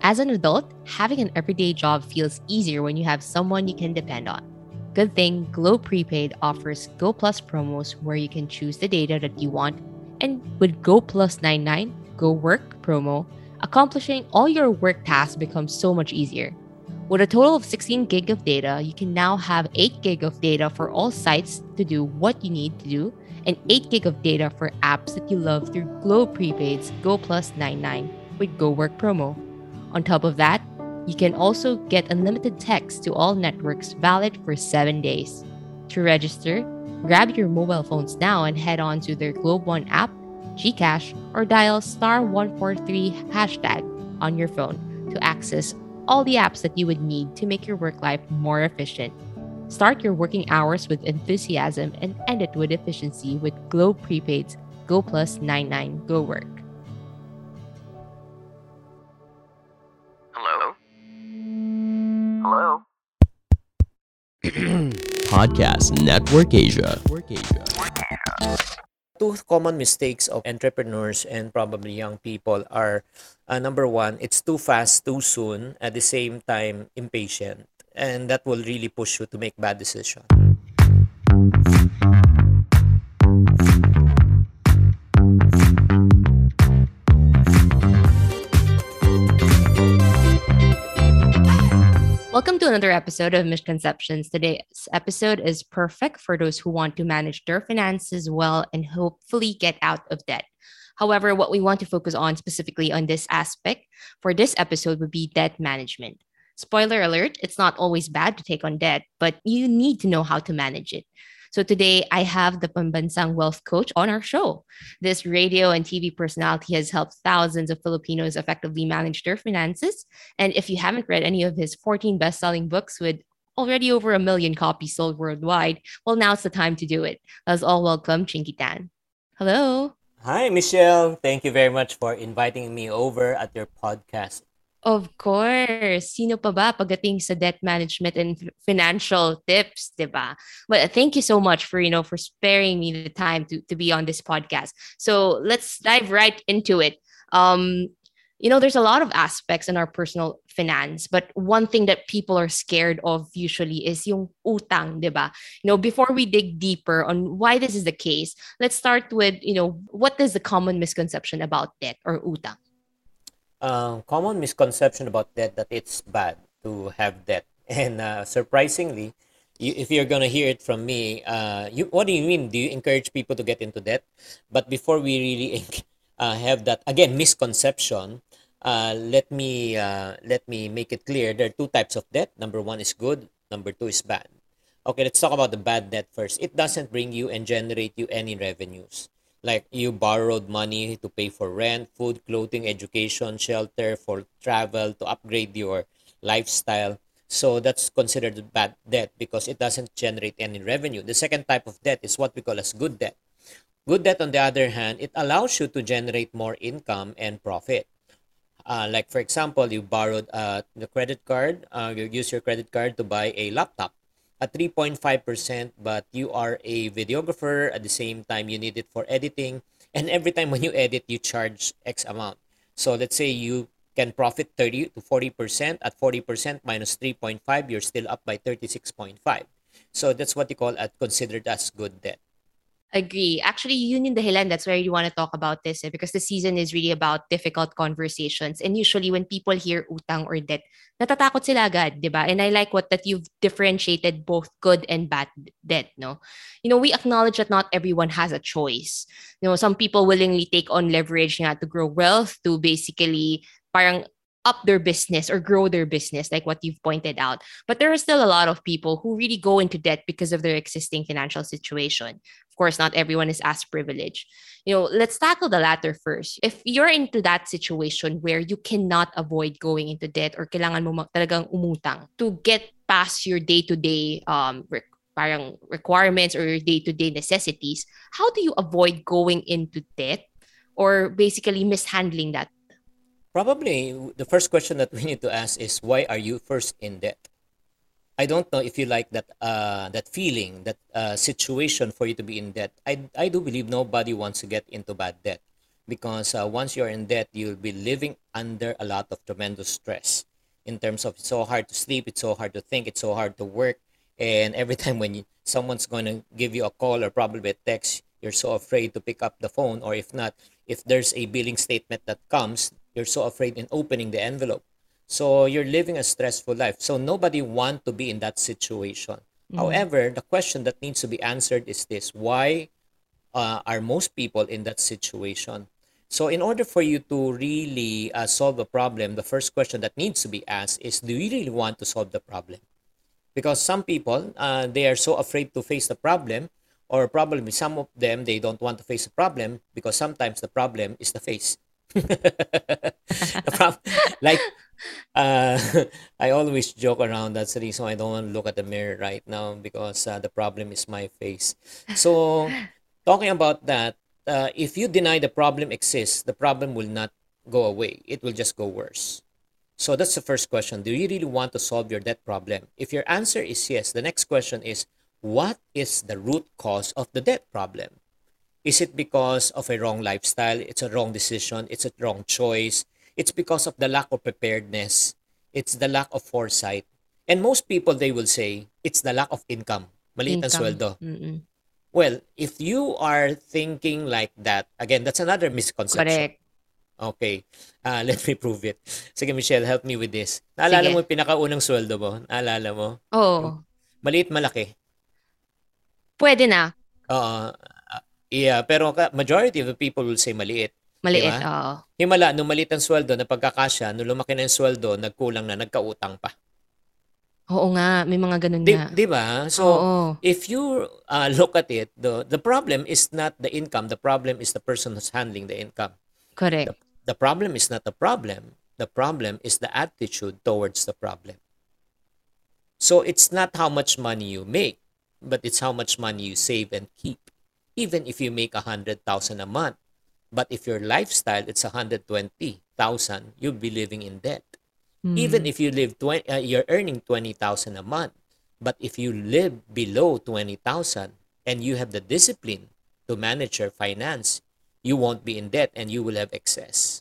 As an adult, having an everyday job feels easier when you have someone you can depend on. Good thing Glow Prepaid offers Go Plus promos where you can choose the data that you want, and with Go Plus 99 Go Work promo, accomplishing all your work tasks becomes so much easier. With a total of 16 gig of data, you can now have 8 gig of data for all sites to do what you need to do, and 8 gig of data for apps that you love through Glow Prepaid's Go Plus 99 with Go Work promo. On top of that, you can also get unlimited text to all networks valid for 7 days. To register, grab your mobile phones now and head on to their Globe One app, Gcash, or dial star 143 hashtag on your phone to access all the apps that you would need to make your work life more efficient. Start your working hours with enthusiasm and end it with efficiency with Globe Prepaid's Go Plus 99 Go Work. Hello? Hello? Podcast Network Asia. Two common mistakes of entrepreneurs and probably young people are number one, it's too fast, too soon, at the same time, impatient. And that will really push you to make bad decisions. Welcome to another episode of Misconceptions. Today's episode is perfect for those who want to manage their finances well and hopefully get out of debt. However, what we want to focus on specifically on this aspect for this episode would be debt management. Spoiler alert, it's not always bad to take on debt, but you need to know how to manage it. So today I have the Pambansang Wealth Coach on our show. This radio and TV personality has helped thousands of Filipinos effectively manage their finances. And if you haven't read any of his 14 best-selling books with already over 1 million copies sold worldwide, well, now's the time to do it. Let's all welcome Chinky Tan. Hello. Hi, Michelle. Thank you very much for inviting me over at your podcast. Of course. Sino pa ba pagdating sa debt management and financial tips, 'di ba? But thank you so much for, for sparing me the time to be on this podcast. So, let's dive right into it. There's a lot of aspects in our personal finance, but one thing that people are scared of usually is yung utang, 'di ba? Before we dig deeper on why this is the case, let's start with, what is the common misconception about debt or utang? Common misconception about debt that it's bad to have debt. And surprisingly, if you're going to hear it from me, what do you mean? Do you encourage people to get into debt? But before we really have that, again, misconception, let me make it clear. There are two types of debt. Number one is good. Number two is bad. Okay, let's talk about the bad debt first. It doesn't bring you and generate you any revenues. Like you borrowed money to pay for rent, food, clothing, education, shelter, for travel, to upgrade your lifestyle. So that's considered bad debt because it doesn't generate any revenue. The second type of debt is what we call as good debt. Good debt, on the other hand, it allows you to generate more income and profit. Like for example, you borrowed the credit card, you use your credit card to buy a laptop at 3.5%, but you are a videographer. At the same time, you need it for editing, and every time when you edit, you charge X amount. So let's say you can profit 30 to 40%. At 40% minus 3.5, you're still up by 36.5. So that's what you call considered as good debt. Agree. Actually, yun yung dahilan. That's why you want to talk about this because the season is really about difficult conversations. And usually when people hear utang or debt, natatakot sila agad, di ba? And I like that you've differentiated both good and bad debt, no? We acknowledge that not everyone has a choice. Some people willingly take on leverage nga to grow wealth, to basically parang up their business or grow their business, like what you've pointed out. But there are still a lot of people who really go into debt because of their existing financial situation. Of course, not everyone is as privileged. Let's tackle the latter first. If you're into that situation where you cannot avoid going into debt or kailangan mo talagang umutang to get past your day-to-day parang requirements or your day-to-day necessities, how do you avoid going into debt or basically mishandling that? Probably the first question that we need to ask is, why are you first in debt? I don't know if you like that feeling, that situation for you to be in debt. I do believe nobody wants to get into bad debt. because once you're in debt, you'll be living under a lot of tremendous stress in terms of it's so hard to sleep, it's so hard to think, it's so hard to work. And every time when someone's going to give you a call or probably a text, you're so afraid to pick up the phone. Or if not, if there's a billing statement that comes, you're so afraid in opening the envelope. So you're living a stressful life. So nobody want to be in that situation. However, the question that needs to be answered is this: why are most people in that situation? So, in order for you to really solve a problem, the first question that needs to be asked is: do you really want to solve the problem? Because some people, they are so afraid to face the problem, or probably some of them, they don't want to face the problem because sometimes the problem is the face. The like, uh, I always joke around. That's the reason I don't want to look at the mirror right now, because the problem is my face. So, talking about that, if you deny the problem exists, the problem will not go away. It will just go worse. So that's the first question. Do you really want to solve your debt problem? If your answer is yes, the next question is, what is the root cause of the debt problem? Is it because of a wrong lifestyle? It's a wrong decision. It's a wrong choice. It's because of the lack of preparedness. It's the lack of foresight. And most people, they will say, it's the lack of income. Maliit ang Income. sweldo. Mm-mm. Well, if you are thinking like that, again, that's another misconception. Correct. Okay. Let me prove it. Sige, Michelle, help me with this. Naalala mo Sige. yung pinakaunang sweldo mo? Naalala mo? Yung Oh, maliit, malaki. pwede na. Oo. Yeah, pero majority of the people will say maliit. Di Maliit, ba? oo. Himala, nung maliit ang sweldo, na pagkakasya, nung lumaki na yung sweldo, nagkulang na, nagkautang pa. Oo nga, may mga ganun Di, nga. di ba? So, Oo, if you look at it, the problem is not the income. The problem is the person who's handling the income. The, correct. the problem is not the problem. The problem is the attitude towards the problem. So it's not how much money you make, but it's how much money you save and keep. Even if you make 100,000 a month, but if your lifestyle it's 120,000, you'll be living in debt. Even Mm, if you live you're earning 20,000 a month, but if you live below 20,000 and you have the discipline to manage your finance, you won't be in debt and you will have excess.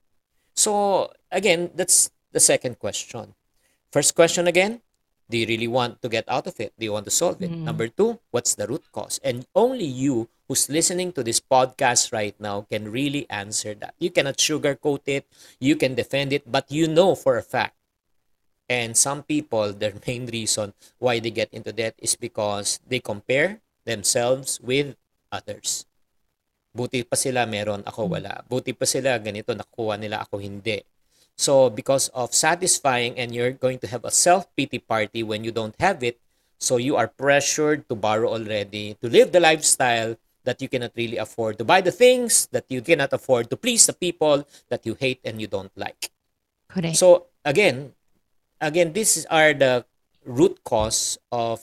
So again, that's the second question. First question again, do you really want to get out of it? Do you want to solve it? mm, Number two, what's the root cause? And only you who's listening to this podcast right now can really answer that. You cannot sugarcoat it, you can defend it, but you know for a fact. And some people, their main reason why they get into debt is because they compare themselves with others. Buti pa sila meron, ako mm. wala. Buti pa sila ganito, nakuha nila, ako hindi. So because of satisfying, and you're going to have a self-pity party when you don't have it, so you are pressured to borrow already, to live the lifestyle that you cannot really afford, to buy the things that you cannot afford, to please the people that you hate and you don't like. Correct. So again, these are the root cause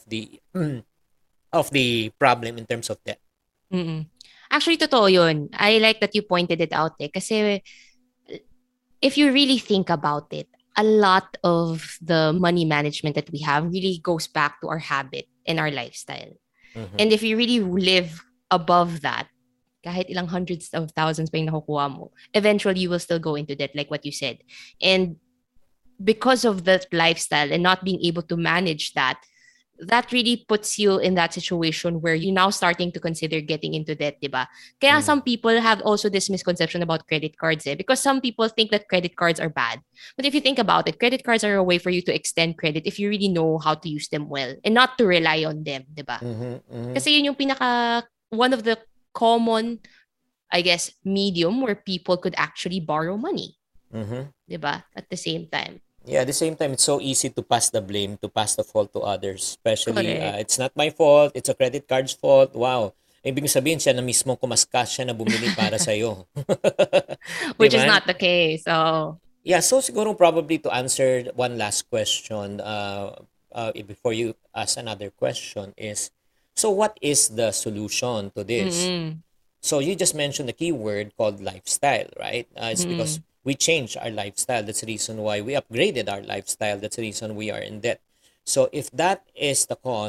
of the problem in terms of debt. Mm-mm. Actually, totoo yun. I like that you pointed it out kasi if you really think about it, a lot of the money management that we have really goes back to our habit and our lifestyle. Mhm. And if you really live above that, kahit ilang hundreds of thousands pa yung nakukuha mo, eventually you will still go into debt, like what you said. And because of that lifestyle and not being able to manage that, that really puts you in that situation where you're now starting to consider getting into debt, diba? Kaya Mm. some people have also this misconception about credit cards, because some people think that credit cards are bad. But if you think about it, credit cards are a way for you to extend credit if you really know how to use them well and not to rely on them, diba? Mhm, mhm. Kasi yun yung one of the common, I guess, medium where people could actually borrow money, Mhm. diba? At the same time. Yeah, at the same time, it's so easy to pass the blame, to pass the fault to others. Especially, Correct. it's not my fault, it's a credit card's fault. Wow. Ibig sabihin, siya na mismo kumaskas, siya na bumili para sa'yo. Which is Diba? not the case. So, Yeah, so siguro probably to answer one last question before you ask another question is, so what is the solution to this? mm-mm, So you just mentioned a keyword called lifestyle, right? It's because mm-mm, we changed our lifestyle. That's the reason why we upgraded our lifestyle. That's the reason we are in debt. So if that is the cause,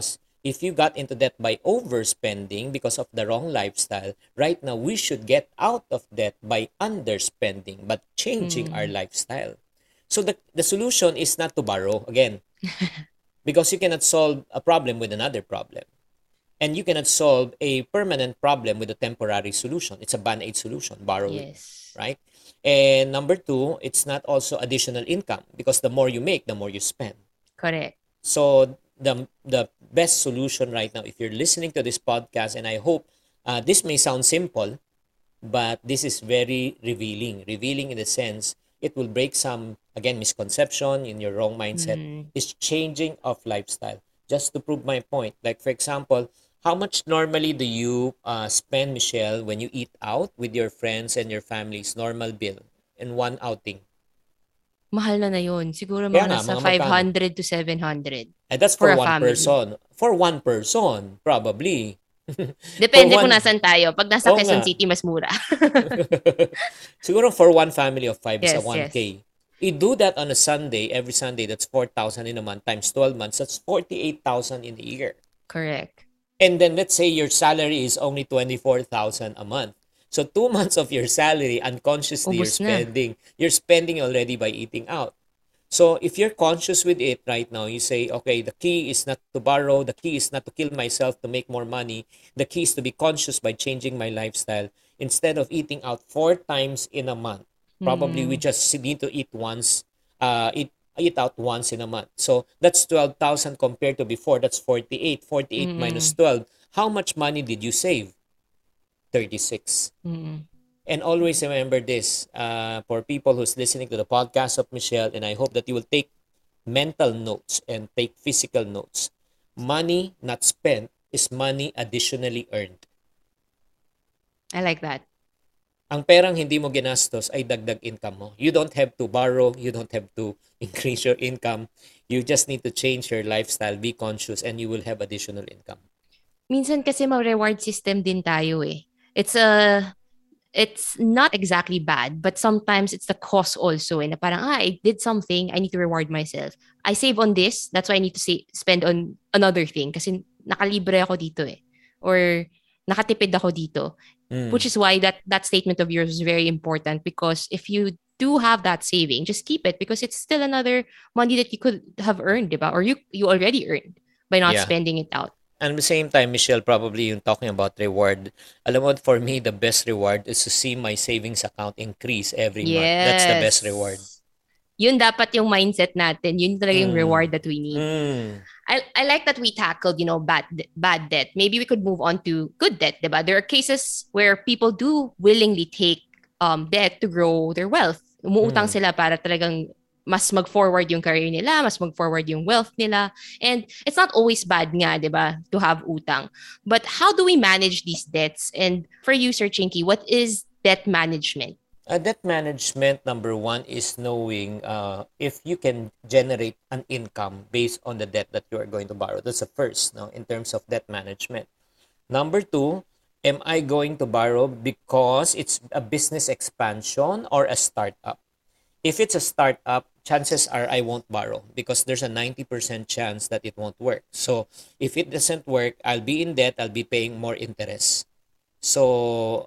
if you got into debt by overspending because of the wrong lifestyle, right now we should get out of debt by underspending, but changing our Mm. lifestyle. So the solution is not to borrow again, because you cannot solve a problem with another problem. And you cannot solve a permanent problem with a temporary solution. It's a band-aid solution, borrowing, Yes. right? And number two, it's not also additional income, because the more you make, the more you spend. Correct. So the best solution right now, if you're listening to this podcast, and I hope this may sound simple, but this is very revealing. Revealing in the sense it will break some, again, misconception in your wrong mindset. Mm. Is changing of lifestyle. Just to prove my point, like for example, how much normally do you spend, Michelle, when you eat out with your friends and your family's normal bill in one outing? Mahal na yun. Siguro Kaya mga nga, nasa mga magkano? 500 to 700 And that's for for a one family. person. For one person, probably. For Depende kung one, nasan tayo. Pag nasa oo Quezon nga. City, mas mura. Siguro for one family of five is a Yes, yes. 1K. You do that on a Sunday, every Sunday, that's 4,000 in a month times 12 months, that's 48,000 in a year. Correct. And then let's say your salary is only 24,000 a month. So 2 months of your salary, unconsciously, Ubus na. you're spending already by eating out. So if you're conscious with it right now, you say, okay, the key is not to borrow, the key is not to kill myself to make more money. The key is to be conscious by changing my lifestyle. Instead of eating out 4 times in a month, probably we Mm. just need to eat once, eat out once in a month. So that's 12,000 compared to before. That's 48. 48 minus Mm. 12. How much money did you save? 36. Mm. And always remember this, for people who's listening to the podcast of Michelle, and I hope that you will take mental notes and take physical notes. Money not spent is money additionally earned. I like that. Ang perang hindi mo ginastos ay dagdag income mo. You don't have to borrow, you don't have to increase your income. You just need to change your lifestyle, be conscious, and you will have additional income. Minsan kasi ma-reward system din tayo eh. It's not exactly bad, but sometimes it's the cost also. Na parang, I did something, I need to reward myself. I save on this, that's why I need to spend on another thing kasi nakalibre ako dito eh. Or nakatipid ako dito. Which Mm. is why that statement of yours is very important, because if you do have that saving, just keep it because it's still another money that you could have earned, diba? Or you already earned by not Yeah. spending it out. And at the same time, Michelle, probably yung talking about reward, alam mo, for me, the best reward is to see my savings account increase every month. That's the best reward. Yes. Yun dapat yung mindset natin. Yun talaga yung Mm. reward that we need. Mm. I like that we tackled, bad debt. Maybe we could move on to good debt, diba? There are cases where people do willingly take debt to grow their wealth. Umuutang Mm. sila para talagang mas mag-forward yung career nila, mas mag-forward yung wealth nila. And it's not always bad nga, diba, to have utang. But how do we manage these debts? And for you, Sir Chinky, what is debt management? Debt management, number one, is knowing if you can generate an income based on the debt that you are going to borrow. That's the first, no, in terms of debt management. Number two, am I going to borrow because it's a business expansion or a startup? If it's a startup, chances are I won't borrow because there's a 90% chance that it won't work. So if it doesn't work, I'll be in debt, I'll be paying more interest. So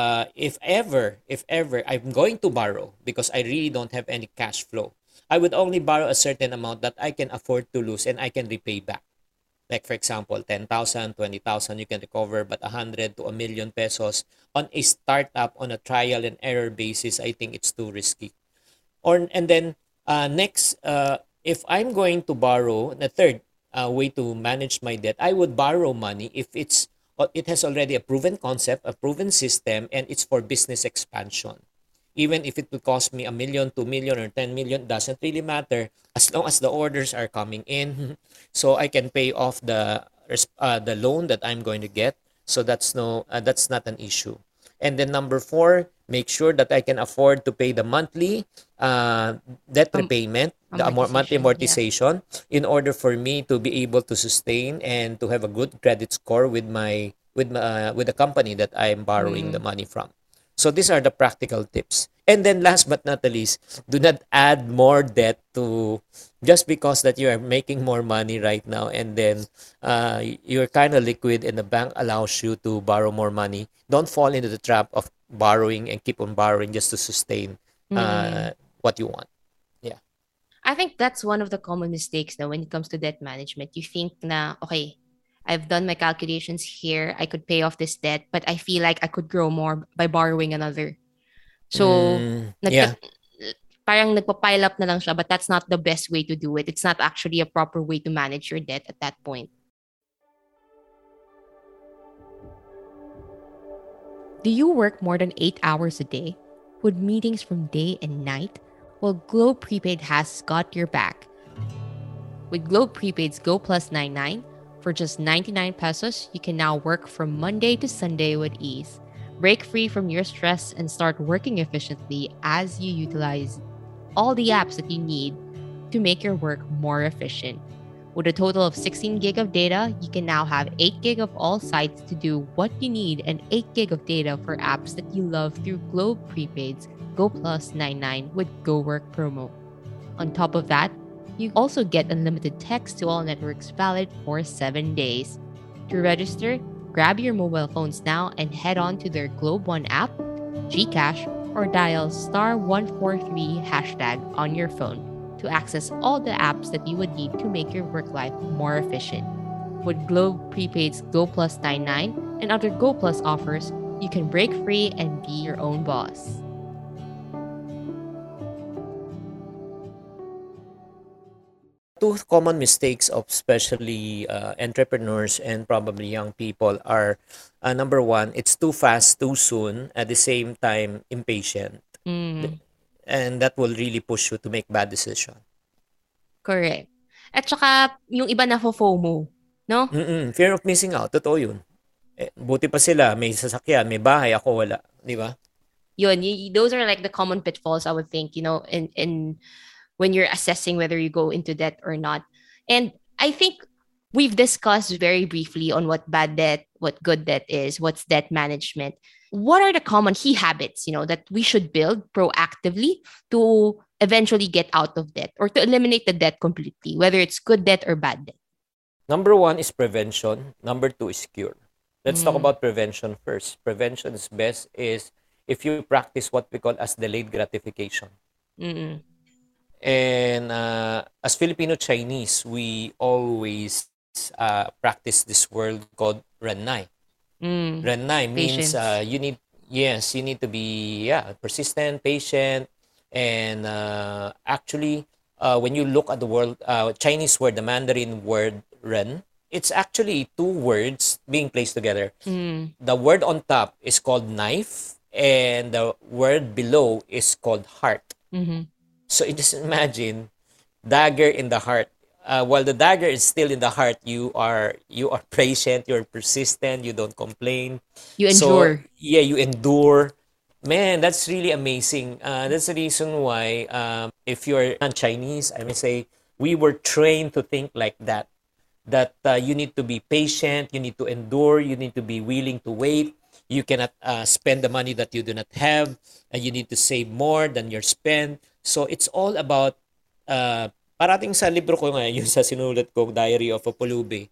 if ever I'm going to borrow because I really don't have any cash flow, I would only borrow a certain amount that I can afford to lose and I can repay back. Like for example, 10,000, 20,000 you can recover, but 100 to a million pesos on a startup on a trial and error basis, I think it's too risky. And then next, if I'm going to borrow, the third way to manage my debt, I would borrow money if it has already a proven concept, a proven system, and it's for business expansion. Even if it will cost me a million, 2 million, or 10 million, doesn't really matter as long as the orders are coming in, so I can pay off the loan that I'm going to get. So that's not an issue. And then number four, make sure that I can afford to pay the monthly debt Am- repayment, the monthly amortization, amortization, in order for me to be able to sustain and to have a good credit score with the company that I'm borrowing the money from. So these are the practical tips. And then last but not the least, do not add more debt to just because that you are making more money right now, and then you're kind of liquid and the bank allows you to borrow more money. Don't fall into the trap of borrowing and keep on borrowing just to sustain Mm-mm. what you want. Yeah. I think that's one of the common mistakes now when it comes to debt management. You think na, okay, I've done my calculations here. I could pay off this debt, but I feel like I could grow more by borrowing another. So, Yeah. parang nagpa-pile up na lang siya, but that's not the best way to do it. It's not actually a proper way to manage your debt at that point. Do you work more than 8 hours a day? With meetings from day and night? Well, Globe Prepaid has got your back. With Globe Prepaid's Go Plus 99, for just 99 pesos, you can now work from Monday to Sunday with ease. Break free from your stress and start working efficiently as you utilize all the apps that you need to make your work more efficient. With a total of 16 gig of data, you can now have 8 gig of all sites to do what you need and 8 gig of data for apps that you love through Globe Prepaid's Go Plus 99 with Go Work promo. On top of that, you also get unlimited text to all networks valid for 7 days. To register, grab your mobile phones now and head on to their Globe One app, Gcash, or dial star 143 hashtag on your phone to access all the apps that you would need to make your work life more efficient. With Globe Prepaid's Go Plus 99 and other Go Plus offers, you can break free and be your own boss. Two common mistakes of especially entrepreneurs and probably young people are number one, it's too fast, too soon, at the same time, impatient. Mm, And that will really push you to make bad decisions. correct. At saka, yung iba na FOMO, no? Fear of missing out, totoo yun. Buti pa sila, may sasakyan, may bahay, ako wala. Di ba? Those are like the common pitfalls I would think, in when you're assessing whether you go into debt or not. And I think we've discussed very briefly on what bad debt, what good debt is, what's debt management. What are the common key habits, that we should build proactively to eventually get out of debt or to eliminate the debt completely, whether it's good debt or bad debt? Number one is prevention. Number two is cure. Let's talk Mm, about prevention first. Prevention is best is if you practice what we call as delayed gratification. mm, And as Filipino Chinese, we always practice this word called Renai. mm. Renai means Patience. you need to be persistent, patient, and actually, when you look at the word Chinese word, the Mandarin word Ren, it's actually two words being placed together. Mm, The word on top is called knife, and the word below is called heart. mm-hmm. So you just imagine dagger in the heart. While the dagger is still in the heart, you are patient, you're persistent, you don't complain. You So endure. yeah, you endure. Man, that's really amazing. That's the reason why if you're non-Chinese, I may say we were trained to think like that. That you need to be patient, you need to endure, you need to be willing to wait. You cannot spend the money that you do not have, and you need to save more than your spend. So it's all about parating sa libro ko ngayon, yung sa sinulat ko, Diary of a Pulubi.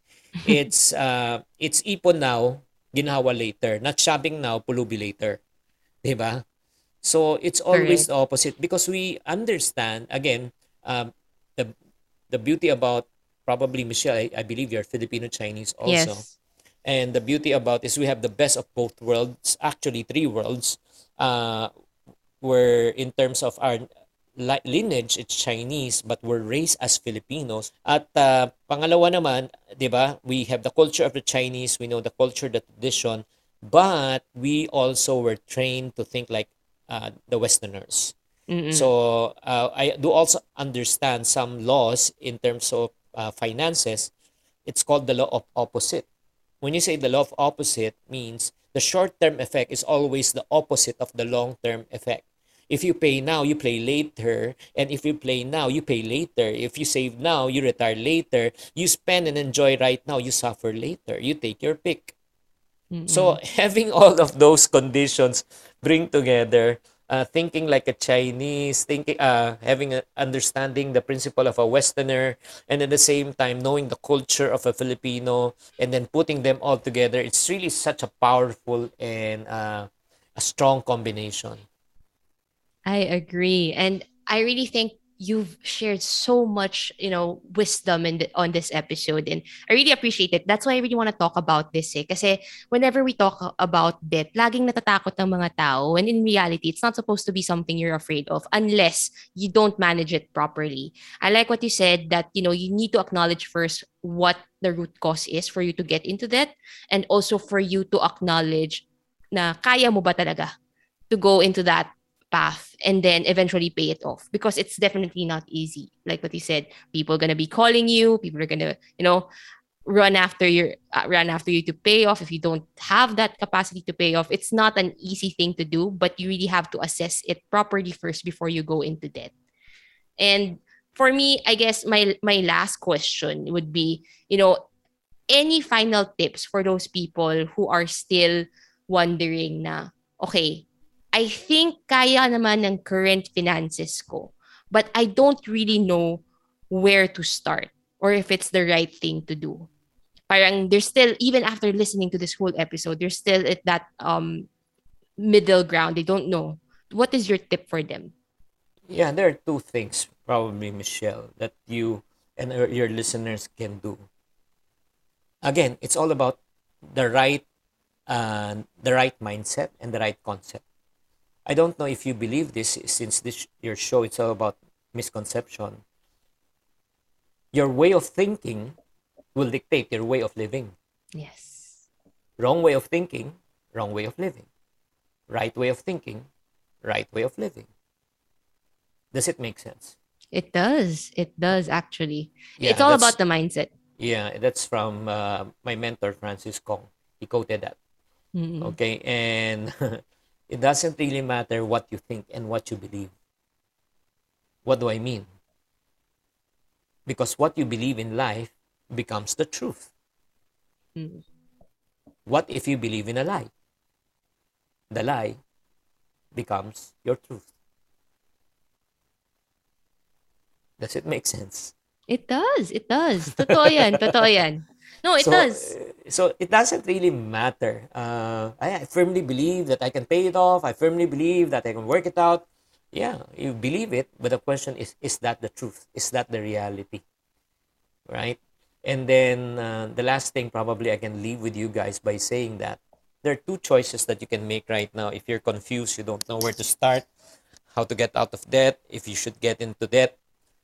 It's ipon now, ginhawa later. Not shopping now, pulubi later. 'Di ba? So it's always Correct. the opposite because we understand again the the beauty about probably Michelle. I believe you're Filipino Chinese also, Yes. and the beauty about is we have the best of both worlds. Actually, three worlds. Uh, where in terms of our lineage, it's Chinese, but we're raised as Filipinos. At pangalawa naman, 'di ba? We have the culture of the Chinese. We know the culture, the tradition, but we also were trained to think like the Westerners. Mm-mm. So I do also understand some laws in terms of finances. It's called the law of opposite. When you say the law of opposite means the short-term effect is always the opposite of the long-term effect. If you pay now, you pay later. And if you play now, you pay later. If you save now, you retire later. You spend and enjoy right now, you suffer later. You take your pick. So Mm-mm. having all of those conditions bring together, thinking like a Chinese, thinking, having a, understanding the principle of a Westerner, and at the same time knowing the culture of a Filipino, and then putting them all together. It's really such a powerful and a strong combination. I agree. And I really think you've shared so much, wisdom on this episode. And I really appreciate it. That's why I really want to talk about this eh. Kasi whenever we talk about death, laging natatakot ng mga tao. And in reality, it's not supposed to be something you're afraid of unless you don't manage it properly. I like what you said that, you need to acknowledge first what the root cause is for you to get into debt. And also for you to acknowledge na kaya mo ba talaga to go into that path and then eventually pay it off, because it's definitely not easy. Like what you said, people are gonna be calling you, people are gonna, run after you to pay off. If you don't have that capacity to pay off, it's not an easy thing to do, but you really have to assess it properly first before you go into debt. And for me, I guess my last question would be, any final tips for those people who are still wondering na, okay, I think kaya naman ng current finances ko, but I don't really know where to start or if it's the right thing to do. Parang there's still, even after listening to this whole episode, they're still at that middle ground. They don't know. What is your tip for them? Yeah, there are two things probably, Michelle, that you and your listeners can do. Again, it's all about the right mindset and the right concept. I don't know if you believe this, since this your show it's all about misconception. Your way of thinking will dictate your way of living. Yes. Wrong way of thinking, wrong way of living. Right way of thinking, right way of living. Does it make sense? It does. It does actually. Yeah, It's all that's about the mindset. yeah, that's from my mentor Francis Kong. He quoted that. Mm-mm. Okay, and it doesn't really matter what you think and what you believe. What do I mean? Because what you believe in life becomes the truth. Mm. What if you believe in a lie? The lie becomes your truth. Does it make sense? It does. It does. Totoo yan. Totoo yan. No, it So, does. so it doesn't really matter. I firmly believe that I can pay it off. I firmly believe that I can work it out. Yeah, you believe it, but the question is that the truth? Is that the reality? Right? And then the last thing probably I can leave with you guys by saying that there are two choices that you can make right now. If you're confused, you don't know where to start, how to get out of debt, if you should get into debt.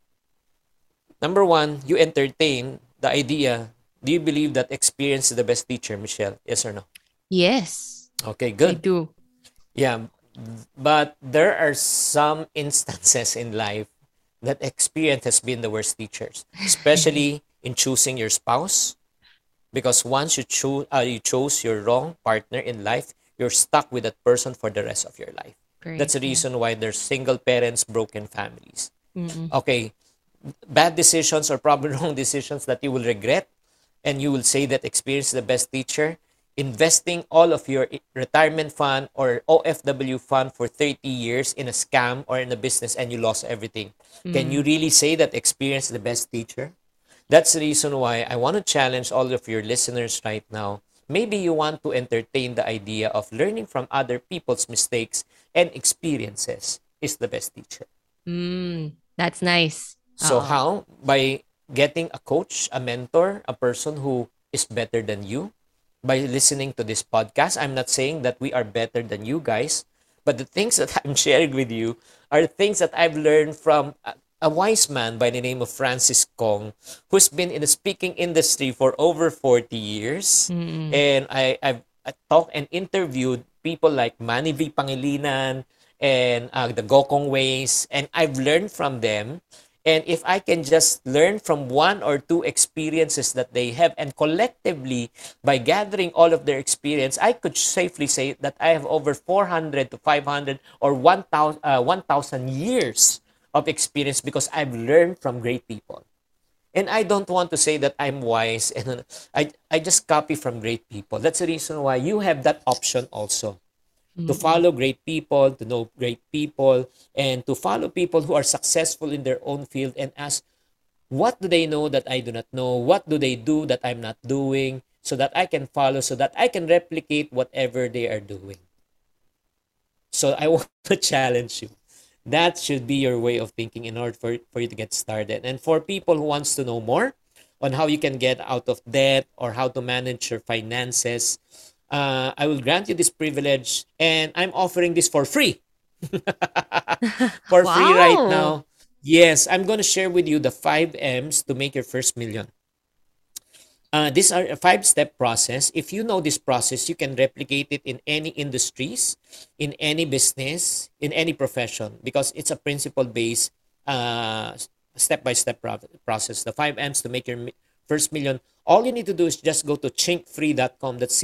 Number one, you entertain the idea. Do you believe that experience is the best teacher, Michelle? Yes or no? Yes, Okay, I good. do. Yeah, but there are some instances in life that experience has been the worst teachers, especially in choosing your spouse. Because once you chose your wrong partner in life, you're stuck with that person for the rest of your life. Correct. That's the Yeah. reason why there's single parents, broken families. Mm-mm. Okay, bad decisions or probably wrong decisions that you will regret, and you will say that experience is the best teacher. Investing all of your retirement fund or OFW fund for 30 years in a scam or in a business, and you lost everything. Can you really say that experience is the best teacher? That's the reason why I want to challenge all of your listeners right now. Maybe you want to entertain the idea of learning from other people's mistakes and experiences is the best teacher. That's nice. So Oo. how? By getting a coach, a mentor, a person who is better than you. By listening to this podcast, I'm not saying that we are better than you guys, but the things that I'm sharing with you are things that I've learned from a wise man by the name of Francis Kong, who's been in the speaking industry for over 40 years. And I talked and interviewed people like Manny V. Pangilinan and the Gokong Ways, and I've learned from them. And if I can just learn from one or two experiences that they have, and collectively, by gathering all of their experience, I could safely say that I have over 400 to 500 or 1,000 years of experience, because I've learned from great people. And I don't want to say that I'm wise and I just copy from great people. That's the reason why you have that option also. to follow great people, to know great people, and to follow people who are successful in their own field and ask, what do they know that I do not know? What do they do that I'm not doing? So that I can follow, so that I can replicate whatever they are doing. So I want to challenge you. That should be your way of thinking in order for you to get started. And for people who wants to know more on how you can get out of debt or how to manage your finances, I will grant you this privilege, and I'm offering this for free. For free right Wow. now. Yes, I'm going to share with you the 5 M's to make your first million. These are a 5-step process. If you know this process, you can replicate it in any industries, in any business, in any profession, because it's a principle-based, step-by-step process. The 5 M's to make your first million. All you need to do is just go to chinkfree.com. That's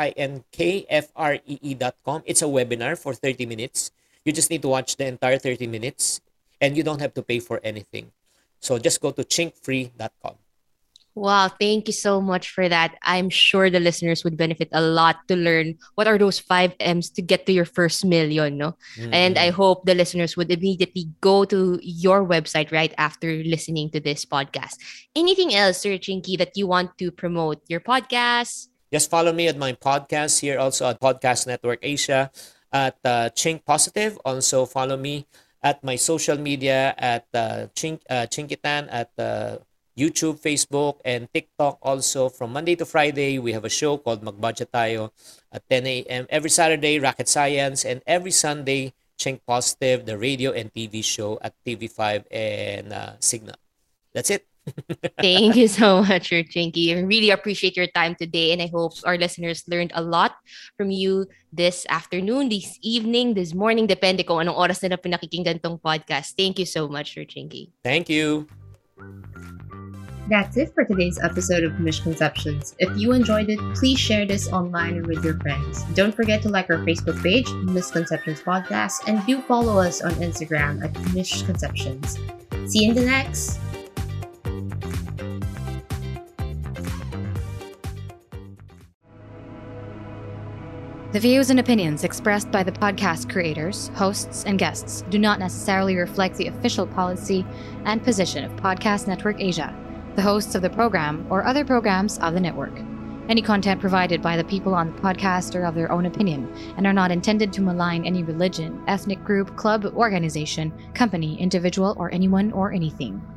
chinkfree.com. It's a webinar for 30 minutes. You just need to watch the entire 30 minutes, and you don't have to pay for anything. So just go to chinkfree.com. Wow, thank you so much for that. I'm sure the listeners would benefit a lot to learn what are those 5 M's to get to your first million, no? And I hope the listeners would immediately go to your website right after listening to this podcast. Anything else, Sir Chinky, that you want to promote? Your podcast? Just follow me at my podcast here, also at Podcast Network Asia, at Chink Positive. Also follow me at my social media at Chinkitan, at YouTube, Facebook, and TikTok. Also, from Monday to Friday, we have a show called Magbudget Tayo at 10 a.m. Every Saturday, Rocket Science, and every Sunday, Chink Positive, the radio and TV show at TV5 and Signal. That's it. Thank you so much, Sir Chinky. I really appreciate your time today, and I hope our listeners learned a lot from you this afternoon, this evening, this morning, depende kung anong oras nila pinakikinggan tong podcast. Thank you so much, Sir Chinky. Thank you. That's it for today's episode of Misconceptions. If you enjoyed it, please share this online or with your friends. Don't forget to like our Facebook page, Misconceptions Podcast, and do follow us on Instagram at Misconceptions. See you in the next. The views and opinions expressed by the podcast creators, hosts, and guests do not necessarily reflect the official policy and position of Podcast Network Asia, the hosts of the program, or other programs of the network. Any content provided by the people on the podcast are of their own opinion and are not intended to malign any religion, ethnic group, club, organization, company, individual, or anyone or anything.